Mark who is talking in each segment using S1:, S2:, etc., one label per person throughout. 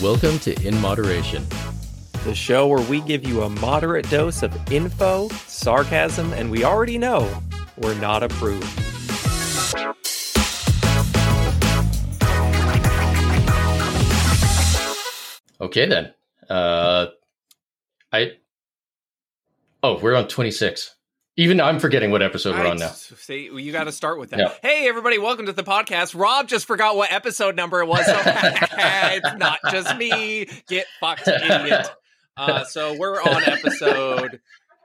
S1: Welcome to In Moderation,
S2: the show where we give you a moderate dose of info, sarcasm, and we already know we're not approved.
S1: Okay then. We're on 26. Even I'm forgetting what episode we're on now.
S2: See, you got to start with that.
S1: Yeah.
S2: Hey, everybody, welcome to the podcast. Rob just forgot what episode number it was, so it's not just me. Get fucked, idiot. So we're on episode,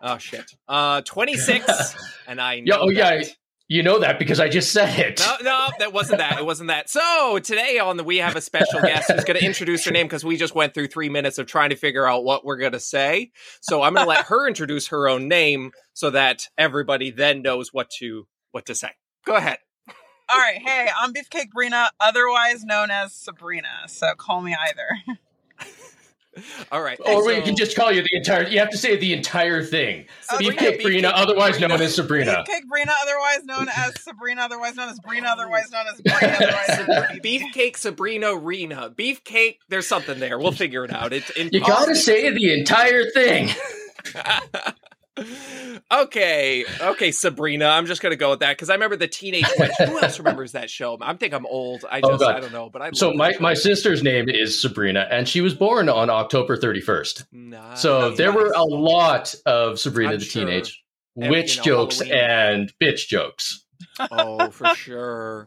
S2: 26, and I know that.
S1: You know that because I just said it.
S2: No, that wasn't that. It wasn't that. So today we have a special guest who's going to introduce her name because we just went through 3 minutes of trying to figure out what we're going to say. So I'm going to let her introduce her own name so that everybody then knows what to say. Go ahead.
S3: All right. Hey, I'm Beefcake Brina, otherwise known as Sabrina. So call me either.
S2: All right.
S1: Or we can just call you the entire... You have to say the entire thing. Beefcake Brina, otherwise known as Sabrina.
S3: Beefcake Brina, otherwise known as Sabrina, otherwise known as Brina, otherwise known as Brina, otherwise
S2: Beefcake Sabrina Rena. Beefcake, there's something there. We'll figure it out.
S1: You gotta say the entire thing.
S2: Okay, Sabrina. I'm just gonna go with that because I remember the Teenage Witch. Who else remembers that show? I think I'm old. I don't know. But
S1: my sister's name is Sabrina, and she was born on October 31st.
S2: Nice.
S1: So there were a lot of Sabrina the Teenage Witch jokes Halloween. And bitch jokes.
S2: Oh, for sure.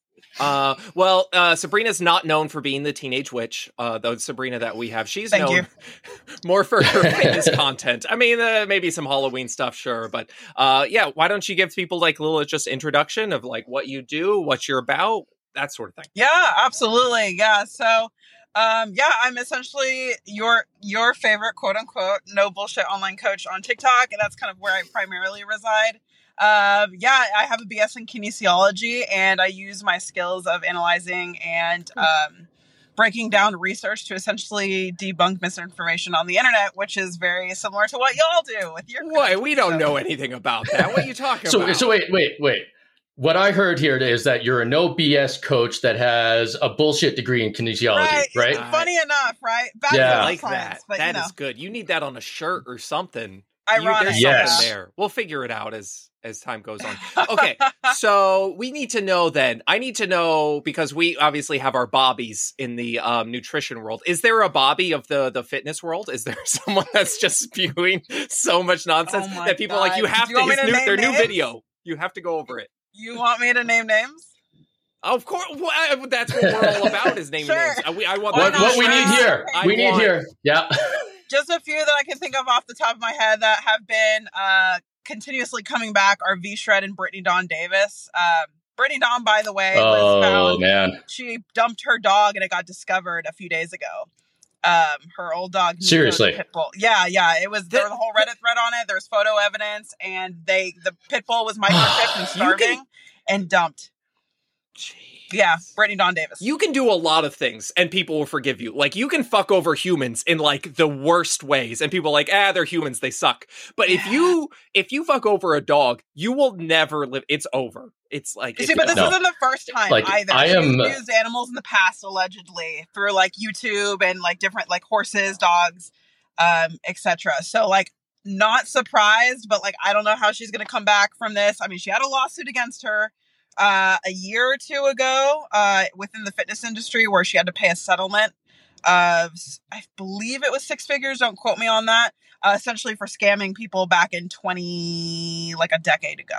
S2: Sabrina's not known for being the Teenage Witch. Though Sabrina that we have, she's known more for her fitness content. I mean, maybe some Halloween stuff, sure, but why don't you give people like a little just introduction of like what you do, what you're about, that sort of thing?
S3: Yeah, absolutely. Yeah, so I'm essentially your favorite quote unquote no bullshit online coach on TikTok, and that's kind of where I primarily reside. I have a BS in kinesiology, and I use my skills of analyzing and breaking down research to essentially debunk misinformation on the internet, which is very similar to what y'all do with your.
S2: Wait, we don't know anything about that. What are you talking about?
S1: So wait. What I heard here is that you're a no BS coach that has a bullshit degree in kinesiology, right?
S3: Funny enough, right?
S2: I like science, that. That is good. You need that on a shirt or something.
S3: Ironic.
S2: There's something there. We'll figure it out as time goes on. Okay, so we need to know then. I need to know, because we obviously have our Bobbies in the nutrition world. Is there a Bobby of the fitness world? Is there someone that's just spewing so much nonsense that people are like, you have their new video. You have to go over it.
S3: You want me to name names?
S2: Of course. That's what we're all about, is naming names. I want
S1: what we need here. We need here. Yeah.
S3: Just a few that I can think of off the top of my head that have been continuously coming back are V-Shred and Brittany Dawn Davis. Brittany Dawn, by the way, was found. Man. She dumped her dog and it got discovered a few days ago. Her old dog.
S1: Seriously?
S3: Pitbull. Yeah. There was a whole Reddit thread on it. There's photo evidence, and the pitbull was microchipped and starving and dumped.
S2: Jeez.
S3: Yeah, Brittany Dawn Davis.
S2: You can do a lot of things and people will forgive you. Like, you can fuck over humans in like the worst ways and people are like, they're humans, they suck. But if you fuck over a dog, you will never live. It's over. It's like,
S3: but this isn't the first time either. She's used animals in the past, allegedly, through like YouTube and like different like horses, dogs, etc. So like, not surprised, but like, I don't know how she's going to come back from this. I mean, she had a lawsuit against her a year or two ago within the fitness industry, where she had to pay a settlement of, I believe it was 6 figures, don't quote me on that, essentially for scamming people back in a decade ago.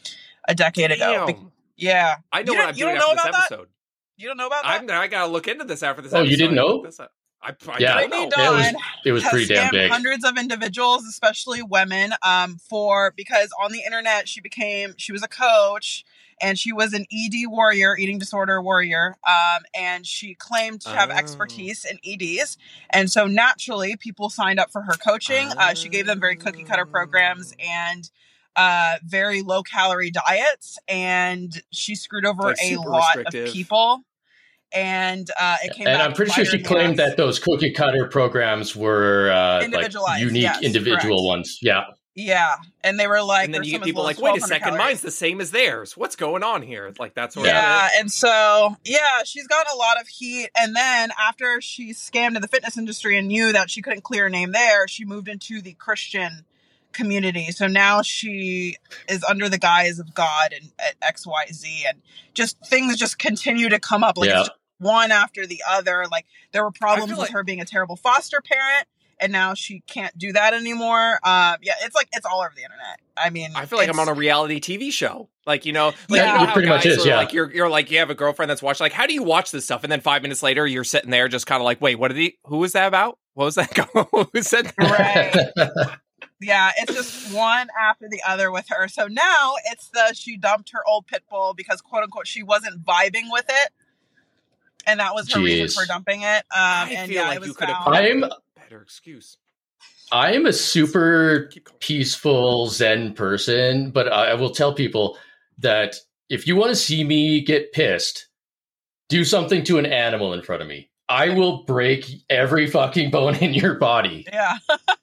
S3: Yeah.
S2: I know what I'm doing after this episode.
S3: You don't know about that?
S2: I gotta look into this after this episode.
S1: Oh, you didn't know?
S3: Brittany Dawn
S1: it was pretty damn big.
S3: Hundreds of individuals, especially women, because on the internet she was a coach, and she was an ED warrior, eating disorder warrior, and she claimed to have expertise in EDs. And so naturally, people signed up for her coaching. She gave them very cookie cutter programs and very low calorie diets. And she screwed over a lot of people. And it came
S1: and I'm pretty sure she claimed that those cookie cutter programs were individualized, unique individual ones. Yeah.
S3: Yeah, and they were like,
S2: and then you get people like, wait a second, mine's the same as theirs. What's going on here? Like that sort of.
S3: Yeah, and so she's got a lot of heat. And then after she scammed in the fitness industry and knew that she couldn't clear her name there, she moved into the Christian community. So now she is under the guise of God and at XYZ, and just things just continue to come up like one after the other. Like there were problems with her being a terrible foster parent. And now she can't do that anymore. It's all over the internet. I mean,
S2: I feel like I'm on a reality TV show. Like, you know, like
S1: it pretty much is. Yeah,
S2: like you're like you have a girlfriend that's watching. Like, how do you watch this stuff? And then 5 minutes later, you're sitting there just kind of like, wait, who was that about? What was that? Who said that?
S3: Right. Yeah, it's just one after the other with her. So now it's she dumped her old pit bull because quote unquote she wasn't vibing with it, and that was her reason for dumping it.
S2: I feel like you could have. Excuse.
S1: I am a super peaceful Zen person, but I will tell people that if you want to see me get pissed, do something to an animal in front of me. I will break every fucking bone in your body.
S3: Yeah.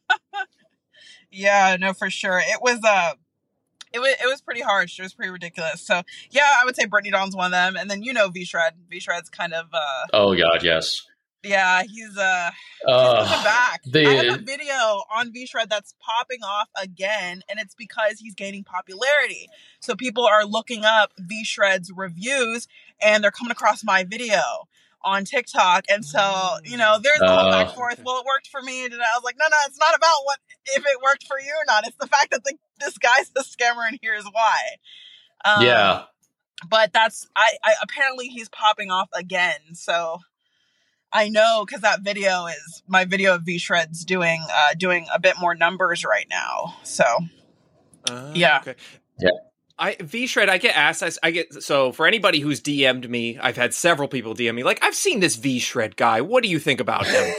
S3: Yeah, no, for sure. It was pretty harsh. It was pretty ridiculous. So yeah, I would say Brittany Dawn's one of them, and then V-Shred. V-Shred's kind of
S1: oh god, yes.
S3: Yeah, he's coming back. I have a video on V-Shred that's popping off again, and it's because he's gaining popularity. So people are looking up V-Shred's reviews, and they're coming across my video on TikTok. And so, there's a whole back and forth. Well, it worked for me. And I was like, no, it's not about if it worked for you or not. It's the fact that this guy's the scammer, and here's why.
S1: Yeah.
S3: But I apparently he's popping off again. So I know, because that video is my video of V-Shred's doing a bit more numbers right now. So yeah.
S2: Okay. Yeah. V-Shred, I get asked, so for anybody who's DM'd me, I've had several people DM me, like, I've seen this V-Shred guy. What do you think about him?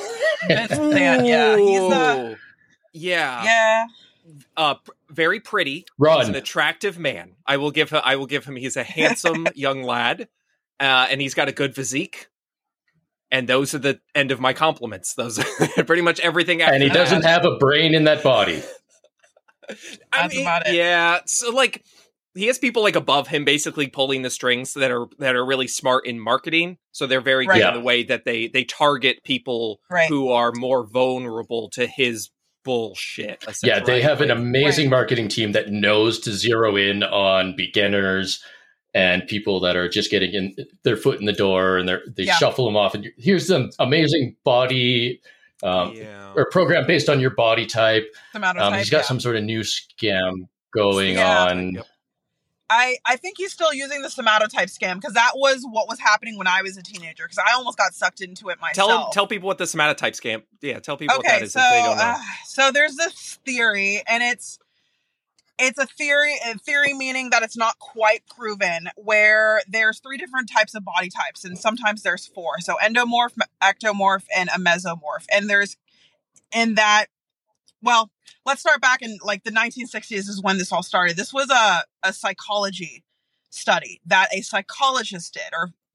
S3: Yeah.
S2: Very pretty. He's an attractive man. I will give him, he's a handsome young lad, and he's got a good physique. And those are the end of my compliments. Those are pretty much everything.
S1: And he doesn't have a brain in that body.
S3: That's about it.
S2: Yeah. So like, he has people like above him basically pulling the strings that are really smart in marketing. So they're very good in the way that they target people who are more vulnerable to his bullshit.
S1: Yeah, they have an amazing marketing team that knows to zero in on beginners and people that are just getting in their foot in the door, and they shuffle them off. And here's some amazing body or program based on your body type. He's got some sort of new scam going on.
S3: Yep. I think he's still using the somatotype scam, because that was what was happening when I was a teenager, because I almost got sucked into it myself.
S2: Tell people what the somatotype scam. Yeah, tell people what that is if they don't know.
S3: So there's this theory, and it's a theory meaning that it's not quite proven, where there's 3 different types of body types, and sometimes there's 4. So endomorph, ectomorph, and a mesomorph. And there's in that, well, let's start back in like the 1960s is when this all started. This was a psychology study that a psychologist did,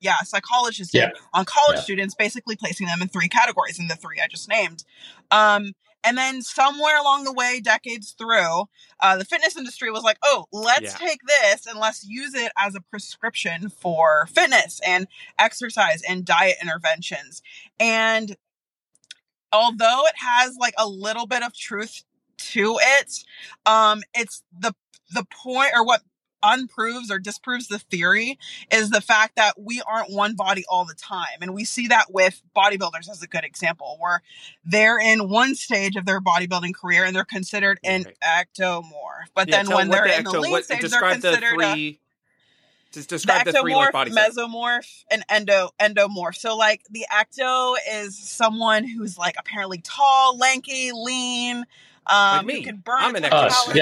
S3: on college students, basically placing them in 3 categories, in the 3 I just named. And then somewhere along the way, decades through, the fitness industry was like, oh, let's take this and let's use it as a prescription for fitness and exercise and diet interventions. And although it has like a little bit of truth to it, it's the point, or what unproves or disproves the theory, is the fact that we aren't one body all the time. And we see that with bodybuilders as a good example, where they're in one stage of their bodybuilding career and they're considered an ectomorph. But then when they're in the lean stage, they're considered
S2: describe the 3 like body types.
S3: Mesomorph, and endomorph. So like the ecto is someone who's like apparently tall, lanky, lean,
S2: like me.
S3: Who can burn
S2: I'm an
S3: calories,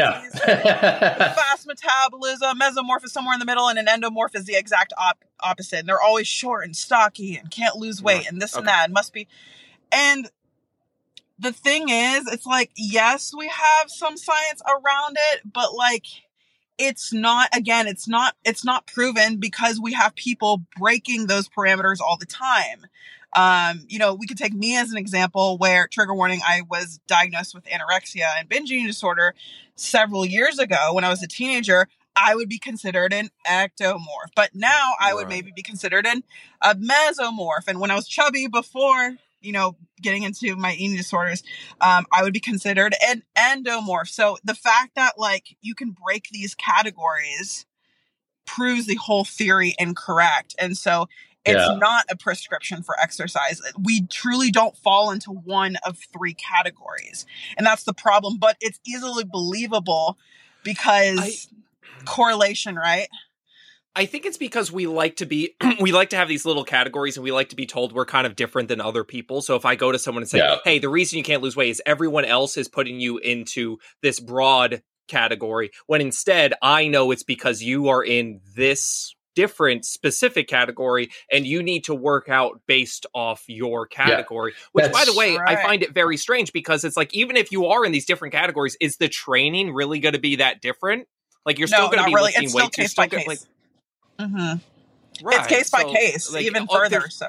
S3: fast metabolism. Mesomorph is somewhere in the middle, and an endomorph is the exact opposite. And they're always short and stocky and can't lose weight and this and that, and must be. And the thing is, it's like, yes, we have some science around it, but like, it's not proven because we have people breaking those parameters all the time. We could take me as an example where, trigger warning, I was diagnosed with anorexia and binge eating disorder several years ago. When I was a teenager, I would be considered an ectomorph, but now I would maybe be considered a mesomorph. And when I was chubby before, getting into my eating disorders, I would be considered an endomorph. So the fact that like you can break these categories proves the whole theory incorrect. And so it's not a prescription for exercise. We truly don't fall into one of three categories. And that's the problem. But it's easily believable because correlation, right?
S2: I think it's because we like to have these little categories, and we like to be told we're kind of different than other people. So if I go to someone and say, hey, the reason you can't lose weight is everyone else is putting you into this broad category, when instead I know it's because you are in this different specific category and you need to work out based off your category, which by the way, I find it very strange because it's like, even if you are in these different categories, is the training really going to be that different? Like you're still going to be lifting weights.
S3: Case by case. It's case by case, like, even further. So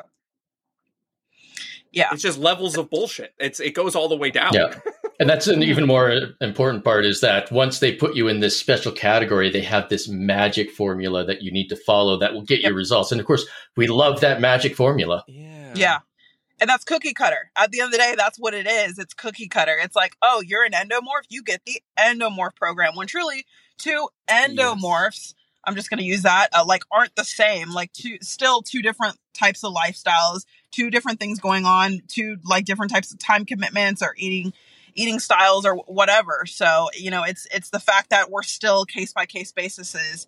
S2: it's just levels of bullshit. It goes all the way down.
S1: Yeah. And that's an even more important part, is that once they put you in this special category, they have this magic formula that you need to follow that will get you results. And of course, we love that magic formula.
S3: Yeah. And that's cookie cutter. At the end of the day, that's what it is. It's cookie cutter. It's like, oh, you're an endomorph, you get the endomorph program. When truly, two endomorphs, I'm just going to use that, aren't the same. Like two different types of lifestyles, two different things going on, two different types of time commitments or eating styles or whatever. So, it's the fact that we're still case by case basis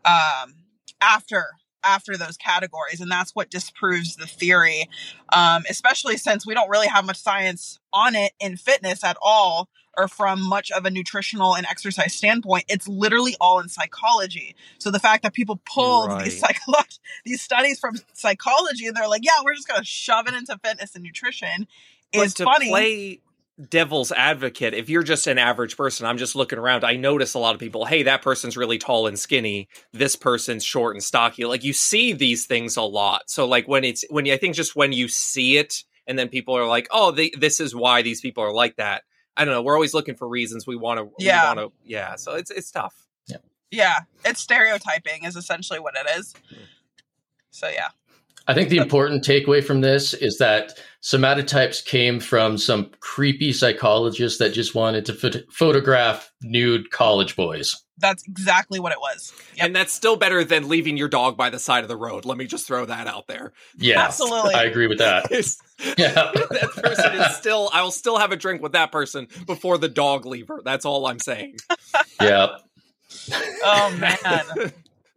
S3: after those categories. And that's what disproves the theory. Especially since we don't really have much science on it in fitness at all, or from much of a nutritional and exercise standpoint. It's literally all in psychology. So the fact that people pulled these studies from psychology and they're like, yeah, we're just going to shove it into fitness and nutrition is funny.
S2: Play devil's advocate, if you're just an average person, I'm just looking around, I notice a lot of people, hey, that person's really tall and skinny, this person's short and stocky. Like, you see these things a lot. So like when you see it and then people are like, oh, this is why these people are like that. I don't know. We're always looking for reasons. We want to. So it's tough.
S3: Yeah. It's stereotyping is essentially what it is. So yeah.
S1: I think the important takeaway from this is that somatotypes came from some creepy psychologists that just wanted to photograph nude college boys.
S3: That's exactly what it was.
S2: Yep. And that's still better than leaving your dog by the side of the road. Let me just throw that out there.
S1: Yeah,
S3: absolutely.
S1: I agree with that.
S2: That person is still, I will still have a drink with that person before the dog leaver. That's all I'm saying.
S1: Yeah.
S3: Oh, man.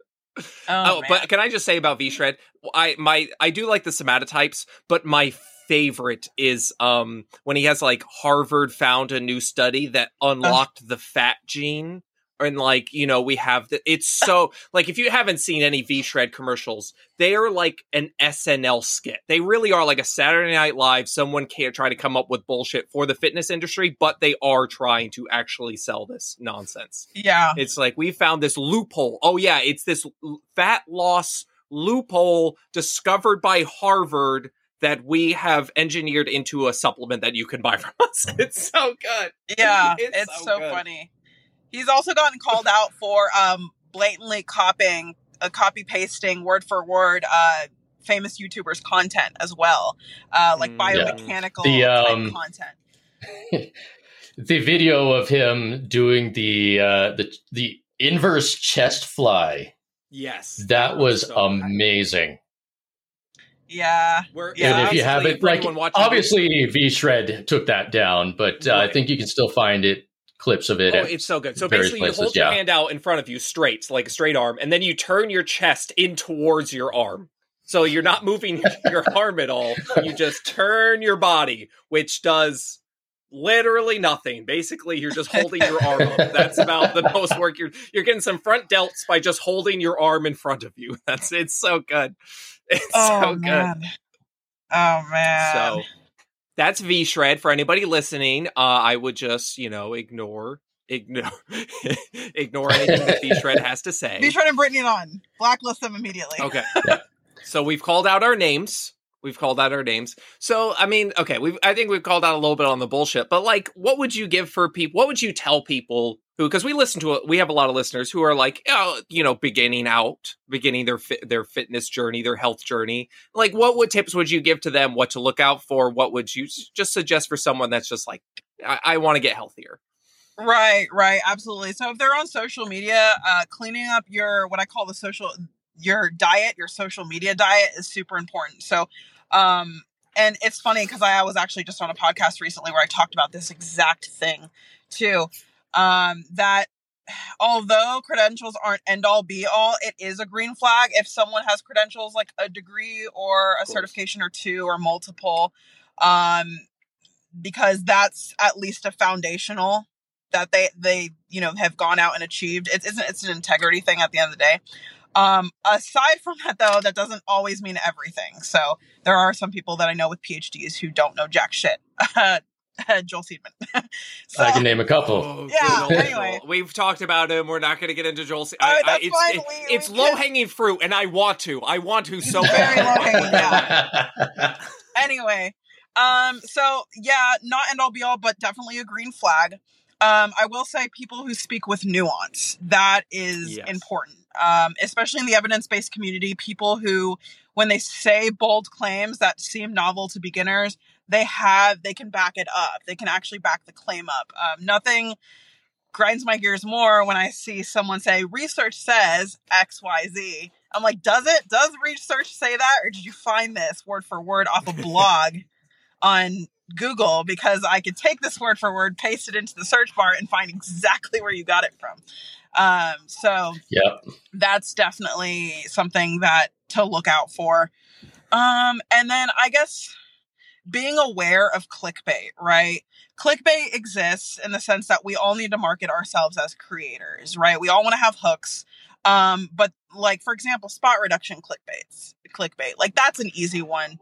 S2: But can I just say about V-Shred, I do like the somatotypes, but my favorite is when he has like Harvard found a new study that unlocked the fat gene. And like, we have it's so like, if you haven't seen any V-Shred commercials, they are like an SNL skit. They really are like a Saturday Night Live. Someone can't try to come up with bullshit for the fitness industry, but they are trying to actually sell this nonsense.
S3: Yeah.
S2: It's like, we found this loophole. Oh yeah. It's this fat loss loophole discovered by Harvard that we have engineered into a supplement that you can buy from us. It's so good.
S3: Yeah. It's so funny. He's also gotten called out for blatantly copy pasting word for word famous YouTubers' content as well, like biomechanical type content.
S1: The video of him doing the inverse chest fly.
S2: Yes,
S1: that was so amazing.
S3: Yeah.
S1: And if you haven't, obviously V-Shred took that down, but I think you can still find it. Clips of it.
S2: Oh, it's so good. So basically you hold your hand out in front of you straight, like a straight arm, and then you turn your chest in towards your arm. So you're not moving your arm at all. You just turn your body, which does literally nothing. Basically, you're just holding your arm up. That's about the most work. You're getting some front delts by just holding your arm in front of you. It's so good. It's so good.
S3: Oh man.
S2: So that's V-Shred. For anybody listening, I would just, ignore ignore anything that V-Shred has to say.
S3: V-Shred and Brittany on. Blacklist them immediately.
S2: Okay. So we've called out our names. So, I mean, okay, I think we've called out a little bit on the bullshit, but like, what would you give for people? What would you tell people who, because we have a lot of listeners who are like, beginning their fitness journey, their health journey. Like, what tips would you give to them? What to look out for? What would you just suggest for someone that's just like, I want to get healthier?
S3: Right, absolutely. So if they're on social media, cleaning up your diet, your social media diet is super important. So, and it's funny because I was actually just on a podcast recently where I talked about this exact thing too. That although credentials aren't end all be all, it is a green flag if someone has credentials like a degree or a certification or two or multiple, because that's at least a foundational that they have gone out and achieved. It's an integrity thing at the end of the day. Aside from that, though, that doesn't always mean everything. So there are some people that I know with PhDs who don't know jack shit. Joel Seedman.
S1: So, I can name a couple.
S3: Anyway.
S2: We've talked about him. We're not going to get into Joel Seedman. It's low-hanging fruit, and I want to so bad.
S3: Very low-hanging, yeah. Anyway, so yeah, not end all be all, but definitely a green flag. I will say people who speak with nuance, that is important. Especially in the evidence-based community, people who, when they say bold claims that seem novel to beginners, they can back it up. They can actually back the claim up. Nothing grinds my gears more when I see someone say, research says XYZ. I'm like, does research say that? Or did you find this word for word off a blog on Google? Because I could take this word for word, paste it into the search bar, and find exactly where you got it from. So that's definitely something that to look out for. And then I guess being aware of clickbait, right? Clickbait exists in the sense that we all need to market ourselves as creators, right? We all want to have hooks. But like, for example, spot reduction clickbait, like that's an easy one.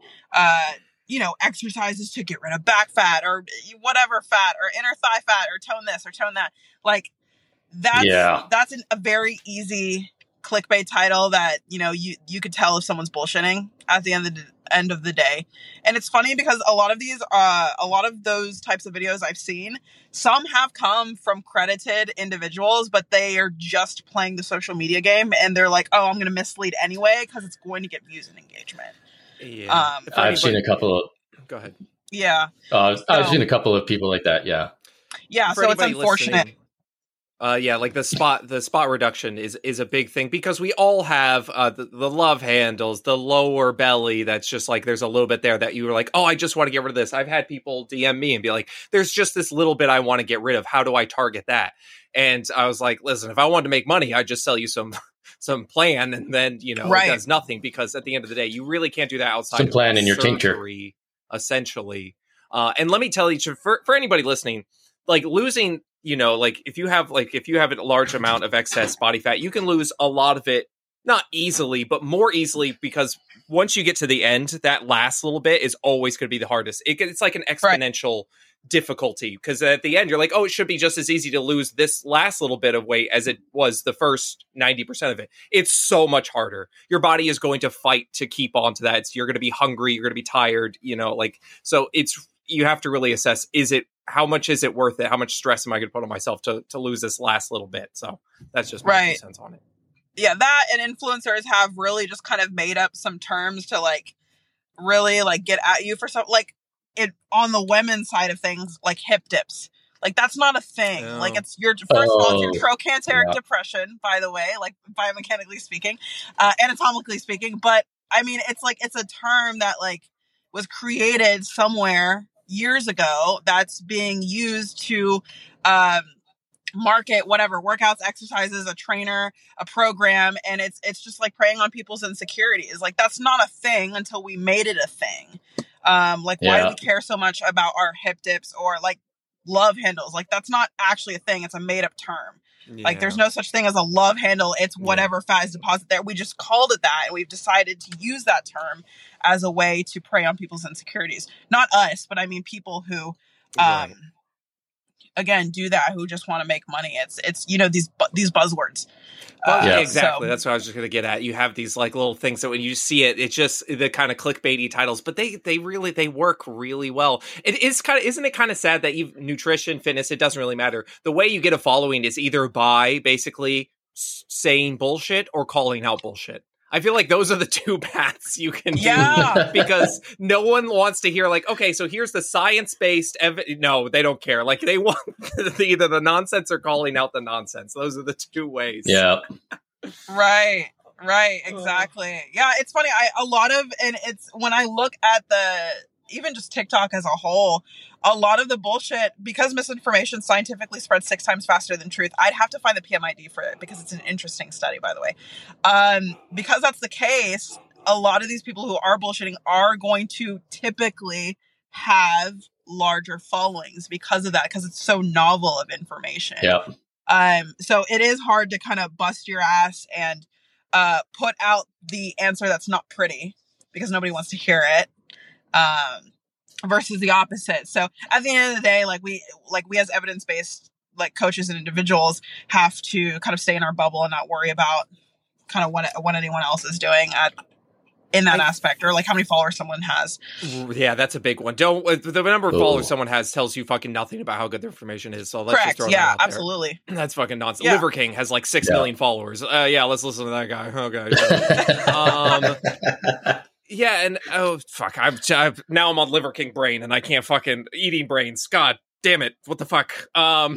S3: Exercises to get rid of back fat or whatever fat or inner thigh fat or tone this or tone that. Like that's a very easy clickbait title that, you could tell if someone's bullshitting at the end of the day. And it's funny because a lot of those types of videos I've seen, some have come from credited individuals, but they are just playing the social media game and they're like, oh, I'm going to mislead anyway because it's going to get views and engagement.
S2: Yeah.
S1: I've seen a couple of...
S2: Go ahead.
S3: Yeah.
S1: I've seen a couple of people like that, yeah.
S3: Yeah, so it's unfortunate.
S2: Like the spot reduction is a big thing because we all have the love handles, the lower belly that's just like there's a little bit there that you were like, oh, I just want to get rid of this. I've had people DM me and be like, there's just this little bit I want to get rid of. How do I target that? And I was like, listen, if I wanted to make money, I'd just sell you some plan and then, it does nothing because at the end of the day, you really can't do that outside
S1: some plan in your
S2: surgery,
S1: tincture.
S2: Essentially. And let me tell you, for anybody listening, like losing, if you have a large amount of excess body fat, you can lose a lot of it, not easily, but more easily because once you get to the end, that last little bit is always going to be the hardest. It's like an exponential difficulty because at the end you're like, oh, it should be just as easy to lose this last little bit of weight as it was the first 90% of it. It's so much harder. Your body is going to fight to keep on to that. You're going to be hungry. You're going to be tired, so you have to really assess, how much is it worth it? How much stress am I going to put on myself to lose this last little bit? So that's just my 2 cents on it.
S3: Yeah, that and influencers have really just kind of made up some terms to really get at you for something it on the women's side of things, like hip dips. Like that's not a thing. Oh. Like it's first of all, it's your trochanteric depression, by the way, like biomechanically speaking, anatomically speaking. But I mean, it's a term that was created somewhere years ago that's being used to market whatever workouts, exercises, a trainer, a program, and it's just preying on people's insecurities. That's not a thing until we made it a thing. Why do we care so much about our hip dips or love handles? That's not actually a thing. It's a made up term. Yeah. There's no such thing as a love handle. It's whatever fat is deposited there. We just called it that, and we've decided to use that term as a way to prey on people's insecurities. Not us, but I mean people who, again do that, who just want to make money. It's these buzzwords.
S2: Exactly. So. That's what I was just going to get at. You have these like little things that when you see it, it's just the kind of clickbaity titles, but they work really well. Isn't it kind of sad that nutrition, fitness, it doesn't really matter. The way you get a following is either by basically saying bullshit or calling out bullshit. I feel like those are the two paths you can do because no one wants to hear like, okay, so here's the science-based no, they don't care. Like they want either the nonsense or calling out the nonsense. Those are the two ways.
S1: Yeah.
S3: Right. Exactly. Yeah. It's funny. It's when I look at even just TikTok as a whole, a lot of the bullshit, because misinformation scientifically spreads 6 times faster than truth. I'd have to find the PMID for it because it's an interesting study, by the way. Because that's the case, a lot of these people who are bullshitting are going to typically have larger followings because of that, because it's so novel of information.
S1: Yeah.
S3: So it is hard to kind of bust your ass and put out the answer that's not pretty because nobody wants to hear it. Versus the opposite. So at the end of the day, we as evidence-based coaches and individuals have to kind of stay in our bubble and not worry about kind of what anyone else is doing in that aspect, or how many followers someone has.
S2: Yeah, that's a big one. The number of followers someone has tells you fucking nothing about how good their information is. So let's just throw that out
S3: absolutely.
S2: There. That's fucking nonsense. Yeah. Liver King has 6 million followers. Let's listen to that guy. Okay. Yeah, and fuck, now I'm on Liver King brain, and I can't fucking eating brains. God damn it, what the fuck? So, I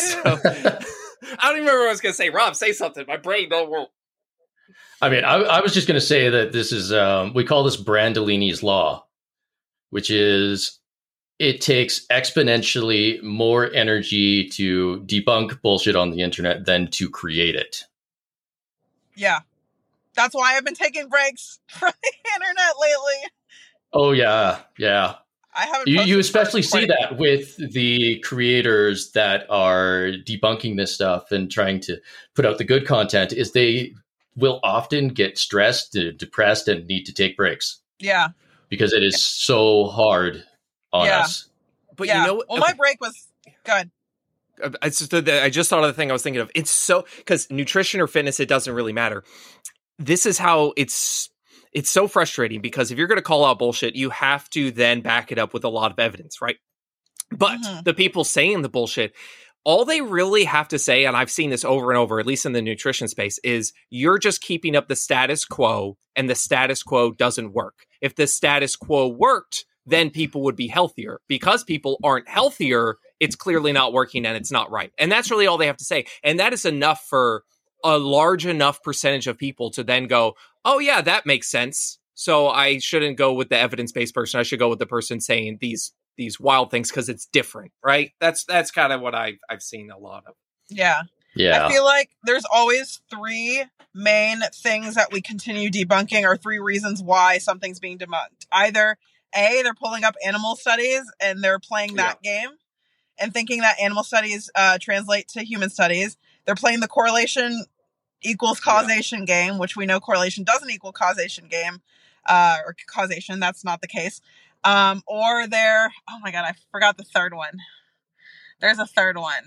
S2: don't even remember what I was gonna say. Rob, say something. My brain don't work.
S1: I mean, I was just gonna say that this is we call this Brandolini's Law, which is it takes exponentially more energy to debunk bullshit on the internet than to create it.
S3: Yeah. That's why I've been taking breaks from the internet lately.
S1: Oh, yeah.
S3: I haven't.
S1: You especially see that with the creators that are debunking this stuff and trying to put out the good content, is they will often get stressed, depressed, and need to take breaks.
S3: Yeah.
S1: Because it is so hard on us.
S2: But you know,
S3: my break was good.
S2: I just thought of the thing I was thinking of. It's so, because nutrition or fitness, it doesn't really matter. This is how it's so frustrating, because if you're going to call out bullshit, you have to then back it up with a lot of evidence, right? But the people saying the bullshit, all they really have to say, and I've seen this over and over, at least in the nutrition space, is you're just keeping up the status quo, and the status quo doesn't work. If the status quo worked, then people would be healthier. Because people aren't healthier, it's clearly not working and it's not right. And that's really all they have to say. And that is enough for a large enough percentage of people to then go, oh yeah, that makes sense. So I shouldn't go with the evidence-based person. I should go with the person saying these wild things because it's different, right? That's kind of what I've seen a lot of.
S3: Yeah. I feel like there's always 3 main things that we continue debunking, or 3 reasons why something's being debunked. Either A, they're pulling up animal studies and they're playing that game and thinking that animal studies translate to human studies. They're playing the correlation equals causation game, which we know correlation doesn't equal causation game, or causation. That's not the case. Or they're, oh my God, I forgot the third one. There's a third one.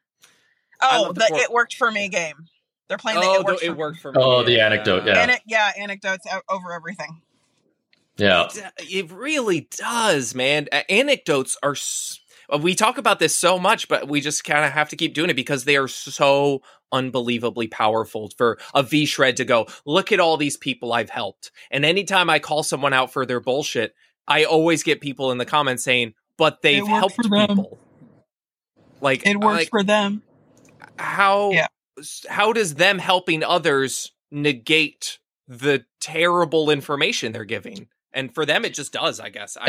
S3: Oh, the it worked for me game. They're playing the
S2: it worked for me.
S1: Oh, the anecdote. Yeah.
S3: Anecdotes over everything.
S1: Yeah.
S2: It really does, man. Anecdotes are... We talk about this so much, but we just kind of have to keep doing it because they are so unbelievably powerful for a V-Shred to go, look at all these people I've helped. And anytime I call someone out for their bullshit, I always get people in the comments saying, but they've helped people.
S3: It works for them.
S2: How does them helping others negate the terrible information they're giving? And for them, it just does, I guess.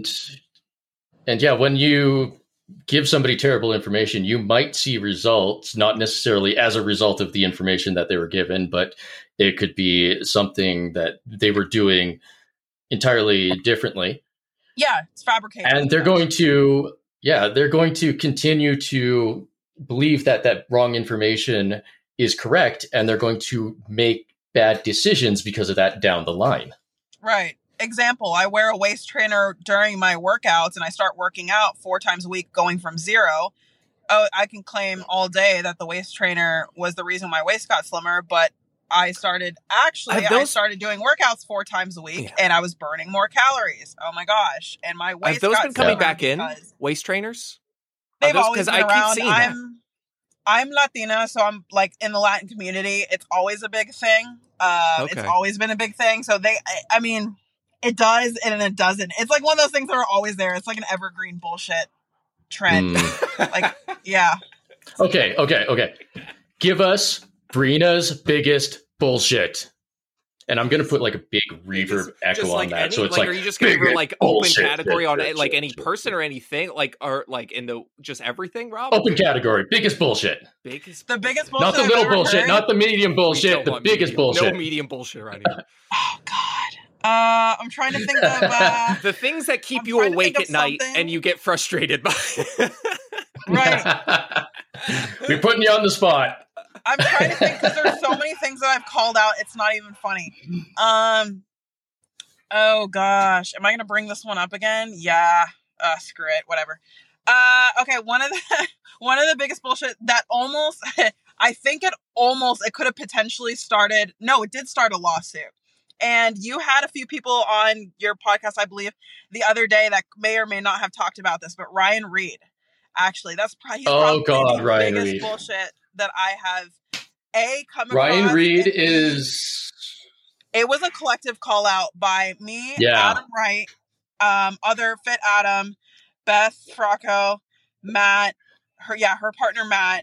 S1: And yeah, when you give somebody terrible information, you might see results, not necessarily as a result of the information that they were given, but it could be something that they were doing entirely differently.
S3: Yeah, it's fabricated.
S1: And they're going to continue to believe that wrong information is correct, and they're going to make bad decisions because of that down the line.
S3: Right. Example, I wear a waist trainer during my workouts and I start working out 4 times a week going from 0. oh, I can claim all day that the waist trainer was the reason my waist got slimmer, but I started doing workouts 4 times a week and I was burning more calories. Oh my gosh. And my waist
S2: have those been coming back in, waist trainers?
S3: They've always been around. I keep seeing I'm Latina, so I'm like in the Latin community. It's always a big thing. It's always been a big thing. So I mean, it does and it doesn't. It's like one of those things that are always there. It's like an evergreen bullshit trend. Like, yeah.
S1: Okay. Give us Brina's biggest bullshit. And I'm going to put like a big reverb echo on that. So it's like,
S2: are you just going to give her like open category on like any person or anything? Like, or like in the, just everything, Rob?
S1: Open category. Biggest bullshit.
S3: The biggest bullshit.
S1: Not the little bullshit, not the medium bullshit, the biggest bullshit.
S2: No medium bullshit right here.
S3: Oh, God. I'm trying to think of...
S2: the things that keep you awake at night and you get frustrated by.
S3: Right.
S1: We're putting you on the spot.
S3: I'm trying to think because there's so many things that I've called out. It's not even funny. Oh gosh, am I gonna bring this one up again? Yeah. Screw it. Whatever. Okay. One of the biggest bullshit that almost, I think it could have potentially started. No, it did start a lawsuit. And you had a few people on your podcast, I believe, the other day that may or may not have talked about this, but Ryan Reed. Actually, he's probably the
S1: Ryan
S3: biggest
S1: Reed.
S3: bullshit that I have come across.
S1: Ryan Reed is...
S3: It was a collective call out by me, Adam Wright, other Fit Adam, Beth Fracco, Matt, her partner Matt,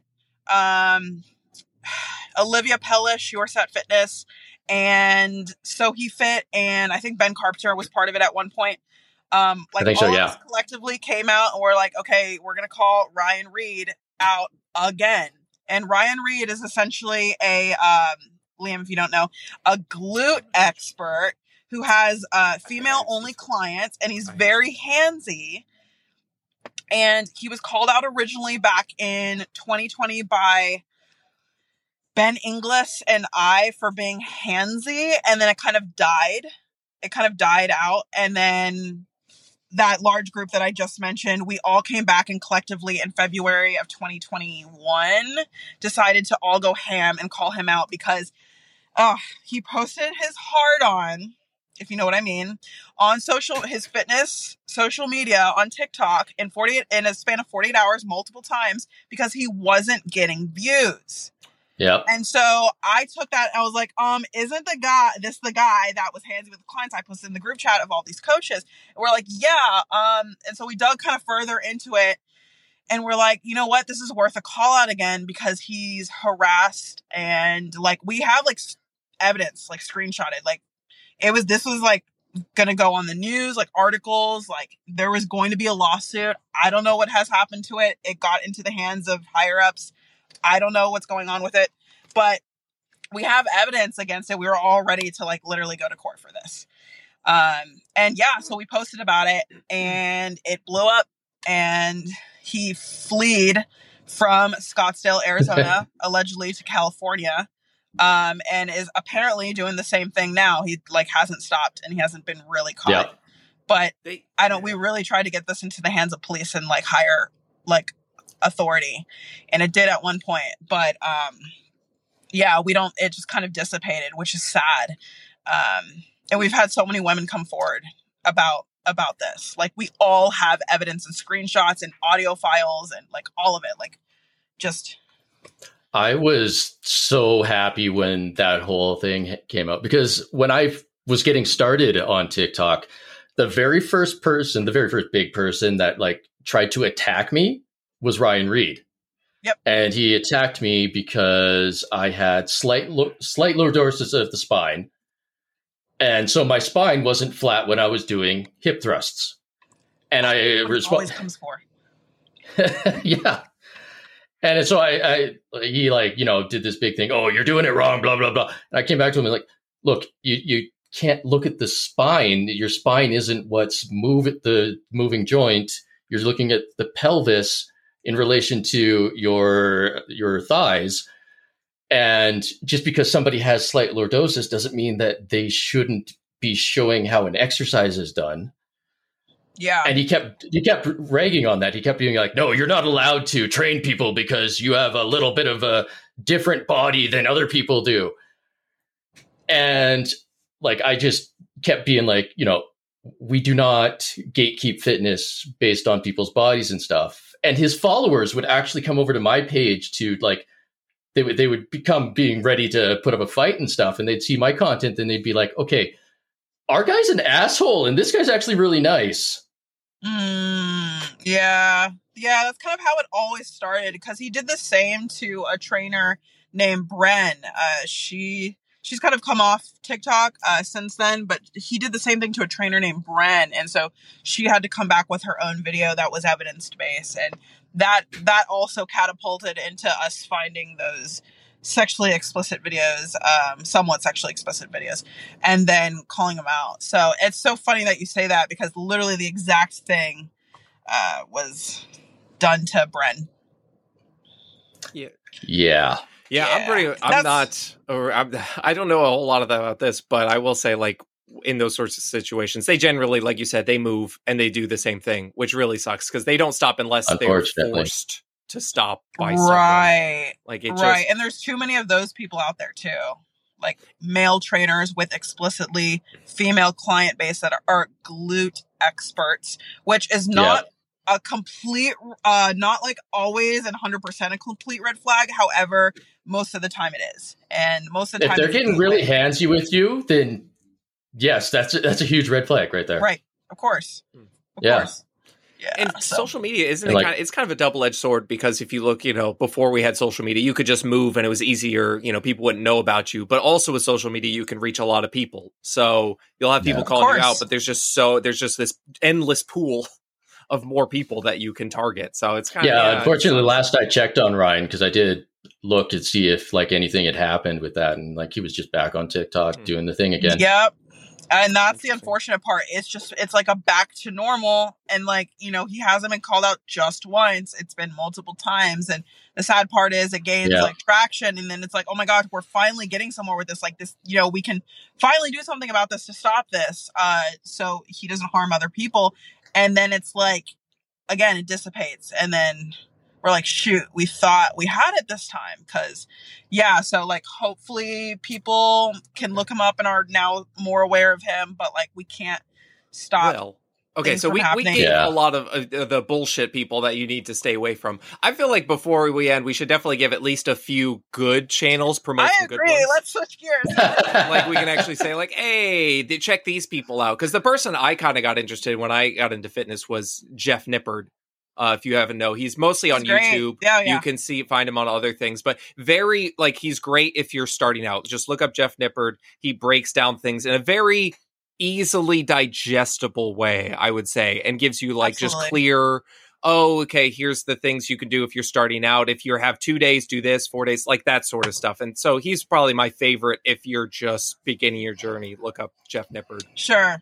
S3: Olivia Pellish, Your Set Fitness, and So He Fit, and I think Ben Carpenter was part of it at one point.
S1: I think so, yeah.
S3: Of us collectively came out and we're like, okay, we're going to call Ryan Reed out again. And Ryan Reed is essentially Liam, if you don't know, a glute expert who has female-only clients, and he's very handsy. And he was called out originally back in 2020 by Ben Inglis and I for being handsy, and then it kind of died. It kind of died out, and then that large group that I just mentioned, we all came back and collectively in February of 2021 decided to all go ham and call him out because he posted his hard-on, if you know what I mean, on his fitness social media on TikTok in a span of 48 hours multiple times because he wasn't getting views.
S1: Yeah.
S3: And so I took that and I was like, isn't the guy that was handsy with the clients I posted in the group chat of all these coaches? And we're like, yeah. And so we dug kind of further into it and we're like, you know what? This is worth a call out again because he's harassed and like, we have like evidence, like screenshotted, like this was like going to go on the news, like articles, like there was going to be a lawsuit. I don't know what has happened to it. It got into the hands of higher ups. I don't know what's going on with it, but we have evidence against it. We were all ready to like literally go to court for this. And yeah, so we posted about it and it blew up and he fled from Scottsdale, Arizona, allegedly to California. And is apparently doing the same thing now. He like hasn't stopped and he hasn't been really caught,
S1: yeah.
S3: But we really tried to get this into the hands of police and like higher, like, authority, and it did at one point, but it just kind of dissipated, which is sad. And we've had so many women come forward about this. Like we all have evidence and screenshots and audio files and like all of it. Like just
S1: I was so happy when that whole thing came out because when I was getting started on TikTok, the very first big person that like tried to attack me was Ryan Reed.
S3: Yep.
S1: And he attacked me because I had slight lordosis of the spine. And so my spine wasn't flat when I was doing hip thrusts. And
S3: always comes for.
S1: Yeah. And so he like, did this big thing. Oh, you're doing it wrong, blah, blah, blah. And I came back to him and like, look, you can't look at the spine. Your spine isn't what's the moving joint. You're looking at the pelvis in relation to your thighs. And just because somebody has slight lordosis doesn't mean that they shouldn't be showing how an exercise is done.
S3: Yeah.
S1: And he kept ragging on that. He kept being like, no, you're not allowed to train people because you have a little bit of a different body than other people do. And like, I just kept being like, you know, we do not gatekeep fitness based on people's bodies and stuff. And his followers would actually come over to my page to like, they would become being ready to put up a fight and stuff. And they'd see my content and they'd be like, okay, our guy's an asshole and this guy's actually really nice.
S3: Yeah, that's kind of how it always started, because he did the same to a trainer named Bren. She's kind of come off TikTok since then, but he did the same thing to a trainer named Bren, and so she had to come back with her own video that was evidence-based, and that also catapulted into us finding those sexually explicit videos, somewhat sexually explicit videos, and then calling them out. So it's so funny that you say that, because literally the exact thing was done to Bren.
S1: Yeah.
S2: I don't know a whole lot about this, but I will say, like, in those sorts of situations, they generally, like you said, they move and they do the same thing, which really sucks because they don't stop unless they're forced to stop by someone.
S3: Right.
S2: Like, and
S3: there's too many of those people out there too. Like male trainers with explicitly female client base that are glute experts, which is not a complete, not like always and 100% a complete red flag. However, most of the time it is. And most of the time,
S1: if they're getting really handsy with you, then yes, that's a huge red flag right there.
S3: Right. Of course. Of course. Yeah,
S2: and social media it's kind of a double-edged sword, because if you look, you know, before we had social media, you could just move and it was easier, you know, people wouldn't know about you. But also with social media, you can reach a lot of people. So you'll have people calling you out, but there's just this endless pool of more people that you can target. So it's kind of
S1: unfortunately, last I checked on Ryan, because I did look to see if like anything had happened with that, and like he was just back on TikTok doing the thing again.
S3: Yep. And that's the unfortunate part. It's like a back to normal. And like, you know, he hasn't been called out just once. It's been multiple times. And the sad part is it gains like traction. And then it's like, oh my God, we're finally getting somewhere with this. Like this, you know, we can finally do something about this to stop this. So he doesn't harm other people. And then it's like, again, it dissipates. And then we're like, shoot, we thought we had it this time. So like, hopefully people can look him up and are now more aware of him, but like, we can't stop.
S2: Okay, so we gave a lot of the bullshit people that you need to stay away from. I feel like before we end, we should definitely give at least a few good channels, promote some good ones. I agree,
S3: let's switch gears.
S2: Like, we can actually say, like, hey, check these people out. Because the person I kind of got interested in when I got into fitness was Jeff Nippard. If you haven't know, he's mostly on YouTube. You can find him on other things, but he's great if you're starting out. Just look up Jeff Nippard. He breaks down things in a very easily digestible way, I would say, and gives you like just clear, okay, here's the things you can do if you're starting out. If you have 2 days, do this, 4 days, like that sort of stuff. And so he's probably my favorite if you're just beginning your journey. Look up Jeff Nippard.
S3: Sure.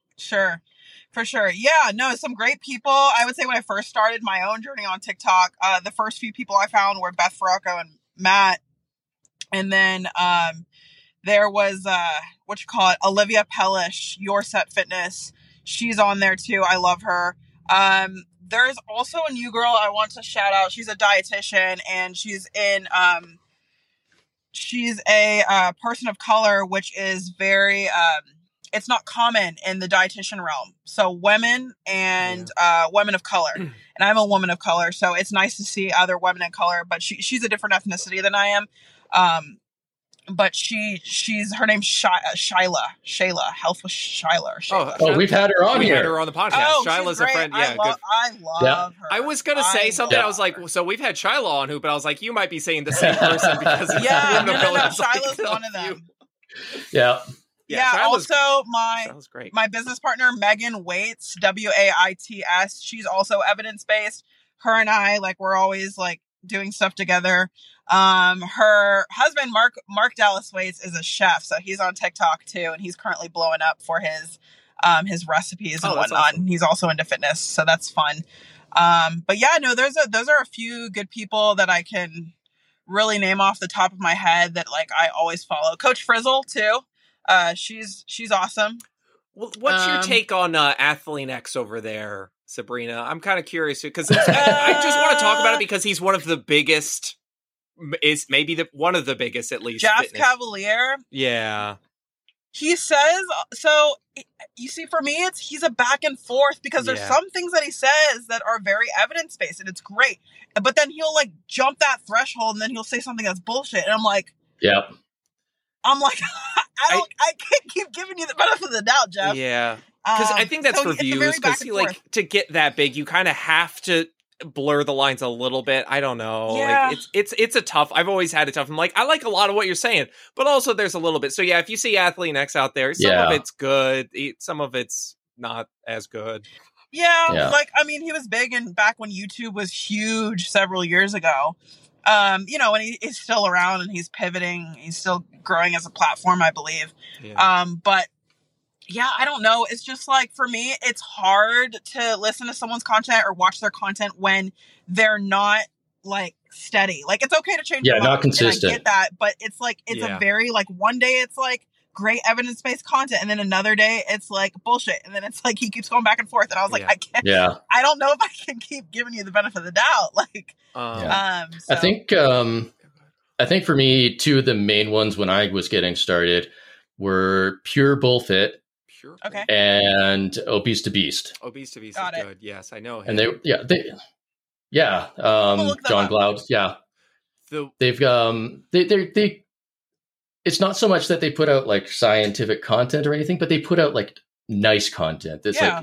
S3: For sure. Yeah, no, some great people. I would say when I first started my own journey on TikTok, the first few people I found were Beth Farraco and Matt. And then there was, Olivia Pellish, Your Set Fitness. She's on there too. I love her. There's also a new girl I want to shout out. She's a dietitian, and she's a person of color, which is very... it's not common in the dietitian realm. So women and women of color. And I'm a woman of color, so it's nice to see other women of color, but she's a different ethnicity than I am. But her name's Shayla, Health with Shayla.
S1: Oh, we've had her on here.
S2: We had her on the podcast.
S3: Oh,
S2: Shayla's a friend.
S3: I love her.
S2: I was going to say something. I was like, so we've had Shayla on who, but I was like, you might be saying the same person because
S3: no, Shayla's one of them.
S2: Yeah,
S3: also my business partner, Megan Waits, Waits. She's also evidence-based. Her and I, like, we're always like doing stuff together. Her husband, Mark Dallas Waits, is a chef. So he's on TikTok too. And he's currently blowing up for his recipes and whatnot. Awesome. And he's also into fitness. So that's fun. But yeah, no, those are a few good people that I can really name off the top of my head that like I always follow. Coach Frizzle too. She's awesome.
S2: Well, what's your take on Athlean-X over there, Sabrina? I'm kind of curious because I just want to talk about it because he's one of the biggest, is maybe one of the biggest at least.
S3: Jeff Cavaliere.
S2: Yeah.
S3: He says, so you see, for me, he's a back and forth because there's some things that he says that are very evidence-based and it's great. But then he'll like jump that threshold and then he'll say something that's bullshit. And I'm like, I can't keep giving you the benefit of the doubt, Jeff.
S2: Yeah. Because I think that's for views. Because like to get that big, you kind of have to blur the lines a little bit. I don't know.
S3: Yeah.
S2: Like, it's a tough. I've always had it tough. I'm like, I like a lot of what you're saying, but also there's a little bit. So yeah, if you see Athlean-X out there, some of it's good, some of it's not as good.
S3: Yeah. Like I mean, he was big and back when YouTube was huge several years ago. You know, and he's still around and he's pivoting. He's still growing as a platform, I believe. Yeah. But yeah, I don't know. It's just like, for me, it's hard to listen to someone's content or watch their content when they're not like steady. Like, it's okay to change.
S1: Yeah, not consistent.
S3: I get that, but it's like, it's a very like, one day it's like great evidence-based content, and then another day it's like bullshit, and then it's like he keeps going back and forth, and I was like, I can't. Yeah. I don't know if I can keep giving you the benefit of the doubt. Like,
S1: so. I think for me, two of the main ones when I was getting started were Pure Bullfit.
S3: Okay.
S1: And Obese to Beast.
S2: Obese to Beast is good. Yes, I know him.
S1: And they John Glaude. Yeah. They've it's not so much that they put out like scientific content or anything, but they put out like nice content. It's like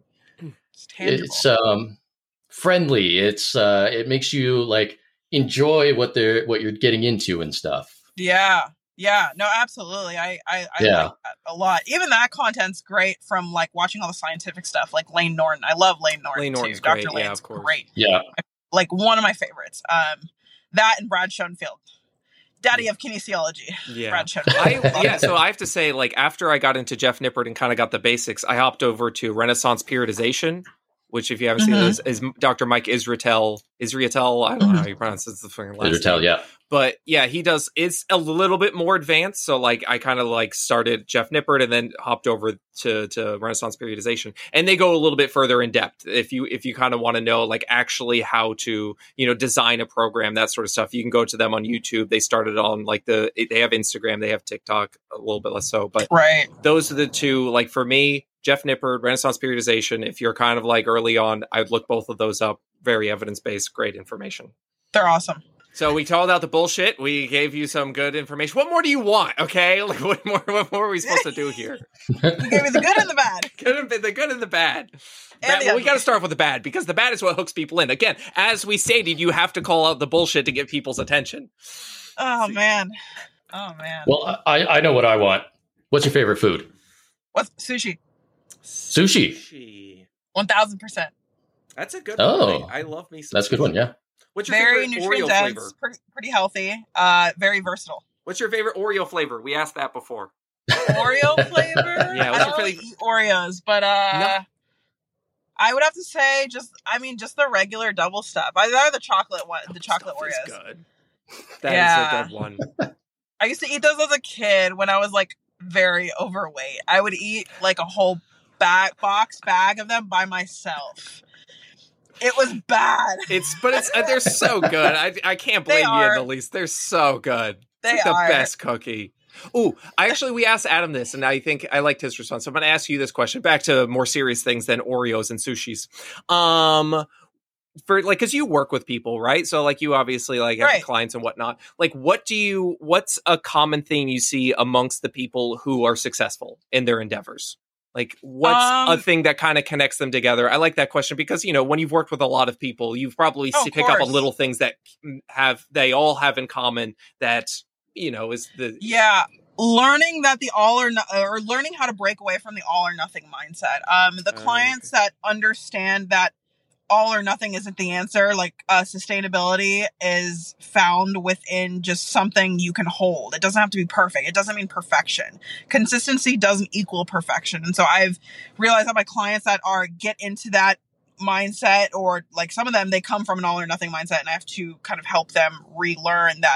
S1: it's friendly. It makes you like enjoy what you're getting into and stuff.
S3: Yeah. Yeah, no, absolutely. I like that a lot. Even that content's great from like watching all the scientific stuff, like Layne Norton. I love Layne Norton.
S2: Layne Norton's
S3: too. Dr. Layne's great.
S1: Yeah.
S3: Like one of my favorites. That and Brad Schoenfeld. Daddy of kinesiology. Yeah. Brad Schoenfeld.
S2: So I have to say, like, after I got into Jeff Nippard and kind of got the basics, I hopped over to Renaissance Periodization, which, if you haven't seen it, is Dr. Mike Israetel. I don't know how you pronounce it. It's the fucking last
S1: Israetel,
S2: name.
S1: yeah.
S2: But yeah, he does. It's a little bit more advanced. So like, I kind of like started Jeff Nippard and then hopped over to Renaissance Periodization, and they go a little bit further in depth. If you kind of want to know like actually how to, you know, design a program, that sort of stuff, you can go to them on YouTube. They started on like they have Instagram, they have TikTok, a little bit less so, but those are the two. Like for me, Jeff Nippard, Renaissance Periodization. If you're kind of like early on, I'd look both of those up. Very evidence-based, great information.
S3: They're awesome.
S2: So we called out the bullshit. We gave you some good information. What more do you want? Okay, like what more are we supposed to do here?
S3: We gave you the good and the bad.
S2: The good and the bad. Well, we got to start off with the bad because the bad is what hooks people in. Again, as we stated, you have to call out the bullshit to get people's attention.
S3: Oh man.
S1: Well, I know what I want. What's your favorite food?
S3: What's sushi?
S1: Sushi.
S3: 1000%.
S2: That's a good one. I love me some
S1: That's a good one, yeah.
S2: What's your favorite Oreo flavor?
S3: Pretty healthy. Very versatile.
S2: What's your favorite Oreo flavor? We asked that before.
S3: Oreo flavor?
S2: Yeah,
S3: I don't really eat Oreos, but I would have to say just the regular double stuff. I like the chocolate one, the chocolate Oreos.
S2: Is good. That is a good one.
S3: I used to eat those as a kid when I was like very overweight. I would eat like a whole box bag of them by myself. It was bad.
S2: They're so good. I can't blame you in the least. They're so good. It's like the best cookie. Ooh, we asked Adam this, and I think I liked his response. So I'm going to ask you this question. Back to more serious things than Oreos and sushis. For like, because you work with people, right? So like, you obviously like have clients and whatnot. Like, what's a common theme you see amongst the people who are successful in their endeavors? Like, what's a thing that kind of connects them together? I like that question because, you know, when you've worked with a lot of people, you've probably pick up on little things that they all have in common that, you know, is the...
S3: Yeah, learning that or learning how to break away from the all or nothing mindset. The clients that understand that all or nothing isn't the answer. Like sustainability is found within just something you can hold. It doesn't have to be perfect. It doesn't mean perfection. Consistency doesn't equal perfection. And so I've realized that my clients that get into that mindset, or like some of them, they come from an all or nothing mindset, and I have to kind of help them relearn that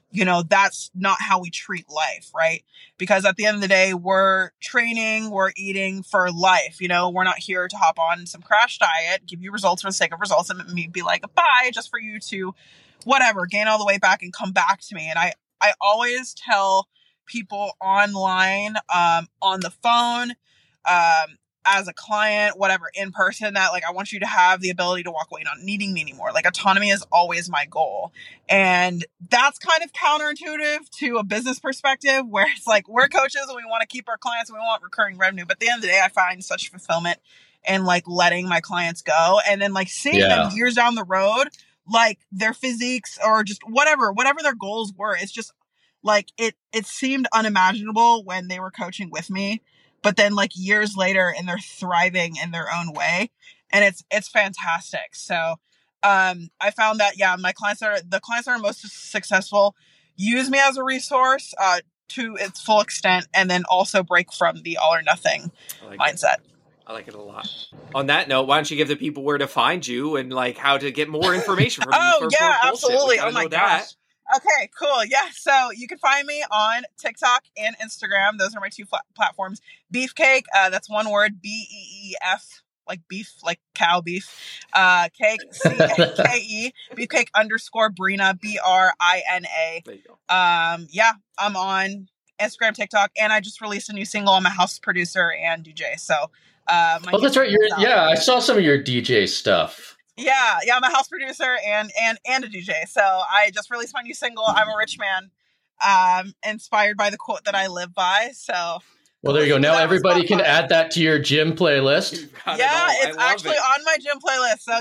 S3: that's not how we treat life, right? Because at the end of the day, we're training, we're eating for life. We're not here to hop on some crash diet, give you results for the sake of results, and me be like, bye, just for you to whatever, gain all the weight back and come back to me. And I always tell people online, on the phone, as a client, whatever, in person, that like, I want you to have the ability to walk away not needing me anymore. Like, autonomy is always my goal. And that's kind of counterintuitive to a business perspective, where it's like, we're coaches and we want to keep our clients and we want recurring revenue. But at the end of the day, I find such fulfillment in like letting my clients go and then like seeing them years down the road, like their physiques or just whatever their goals were. It's just like, it seemed unimaginable when they were coaching with me. But then like years later and they're thriving in their own way. And it's fantastic. So, I found that, the clients that are most successful use me as a resource, to its full extent, and then also break from the all or nothing mindset.
S2: I like it a lot. On that note, why don't you give the people where to find you and like how to get more information from you?
S3: Absolutely. Oh my gosh. Okay, cool. Yeah. So you can find me on TikTok and Instagram. Those are my two platforms. Beefcake. That's one word. BEEF, like beef, like cow beef. Cake. CAKE. Beefcake _Brina. BRINA. There you go. I'm on Instagram, TikTok, and I just released a new single. I'm a house producer and DJ. So,
S1: that's right. I saw some of your DJ stuff.
S3: Yeah, I'm a house producer and a DJ. So I just released my new single, I'm a Rich Man, inspired by the quote that I live by. So,
S1: well, there you go. Now everybody can add that to your gym playlist.
S3: It's actually on my gym playlist. So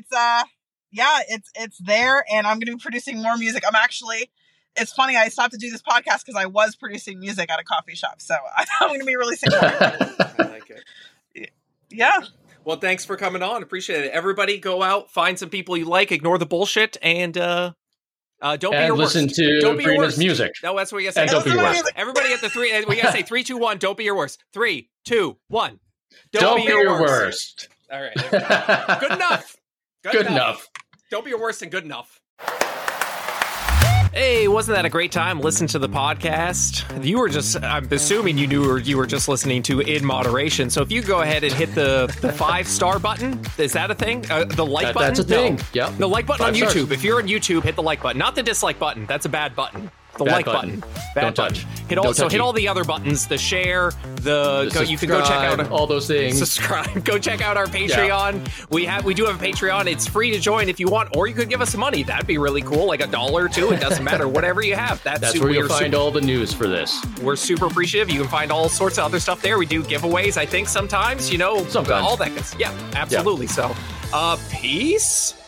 S3: it's there, and I'm going to be producing more music. It's funny, I stopped to do this podcast because I was producing music at a coffee shop. So I'm going to be releasing more.
S2: I like it.
S3: Yeah.
S2: Well, thanks for coming on. Appreciate it. Everybody go out, find some people you like, ignore the bullshit, and don't be your worst.
S1: Listen to Brina's music.
S2: No, that's what we got to say.
S1: And don't be your worst.
S2: Everybody at the three, we got to say 3, 2, 1, don't be your worst. 3, 2, 1.
S1: Don't be your worst.
S2: All right. Good enough.
S1: Good enough.
S2: Don't be your worst and good enough. Hey, wasn't that a great time listening to the podcast? You were just, I'm assuming you were just listening to In Moderation. So if you go ahead and hit the 5-star button, is that a thing? The like button?
S1: That's a thing. Yeah.
S2: The like button
S1: 5
S2: on
S1: stars.
S2: YouTube. If you're on YouTube, hit the like button, not the dislike button. That's a bad button. The
S1: bad
S2: like
S1: button.
S2: Bad
S1: Don't
S2: button.
S1: touch.
S2: Hit all the other buttons. The share. You can go check out
S1: all those things.
S2: Subscribe. Go check out our Patreon. Yeah. We do have a Patreon. It's free to join if you want, or you could give us some money. That'd be really cool, like $1 or $2. It doesn't matter. Whatever you have.
S1: That's where you'll find all the news for this.
S2: We're super appreciative. You can find all sorts of other stuff there. We do giveaways. I think sometimes.
S1: Sometimes.
S2: All that. Yeah, absolutely. Yeah. So, peace.